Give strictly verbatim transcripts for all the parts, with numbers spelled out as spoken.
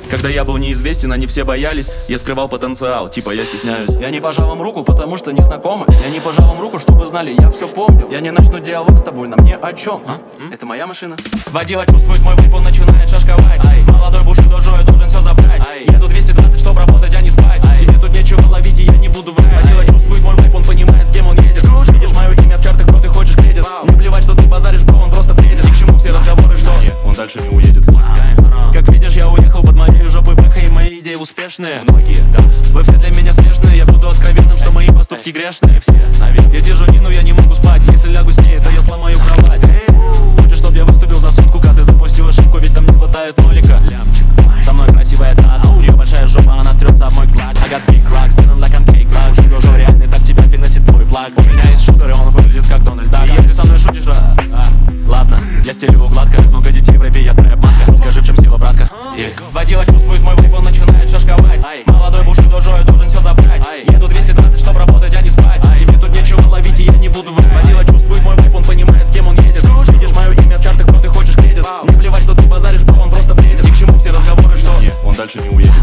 Когда я был неизвестен, они все боялись. Я скрывал потенциал, типа я стесняюсь. Я не пожал вам руку, потому что не знакомы. Я не пожал вам руку, чтобы знали, я все помню. Я не начну диалог с тобой, нам не о чем. а? Это моя машина. Водила чувствует мой вейп, он начинает шашковать. Ай. Молодой бушидо Джо, я должен все забрать. Ай. Еду двести двадцать, чтобы работать, а не спать. Ай. Тебе тут нечего ловить, и я не буду врать. Водила чувствует мой вейп, он понимает, с кем он едет. Видишь мое имя в чартах, бро, ты хочешь кредит. Не плевать, что ты базаришь, бро, он просто бредит. Ни к чему все разговоры, что Не, он дальше не уедет. как видишь, я уехал под моей жопой бэха, и мои идеи успешные. Многие, да. Вы все для меня смешные. Я буду откровенным, что мои поступки грешные. Все, наверное. Я держу Нину, я не могу спать. Если лягу с ней, то я сломаю кровать. Хочешь, чтоб я выступил за сотку, как ты допустил ошибку, ведь там не хватает нолика. Лямчик. Со мной красивая тата, у нее большая жопа, она трется об мой клак. I got big rocks, feeling like I'm cake rock. Уже должен реальный, так тебя финансит твой благ. У меня есть шутер, и он выглядит как Дональд Дак. Если со мной шутишь, а, а, ладно, я стелю гладко, как много детей в рэпе, я трэп-матка. Скажи, в чем сила, братка? Yeah. Водила чувствует мой вейп, он начинает шашковать. Ай. Молодой бушидо Джо, я должен все забрать. Ай. Еду двести двадцать, чтобы работать, а не спать. Ай. Тебе тут нечего ловить, и я не буду врать. Водила чувствует мой вейп, он понимает, с кем он едет. Видишь мое имя в чартах, бро, ты хочешь кредит. Не плевать, что ты базаришь, бро, он просто бредит. Ни к чему все разговоры, что Не, он дальше не уедет.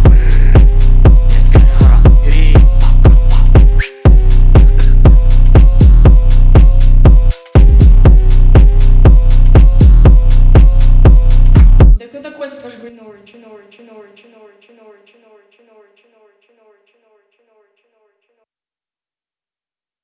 Да кто такой, типа, Orange, Orange, Orange, Orange, Orange, Orange, Orange, Orange, Orange, Orange.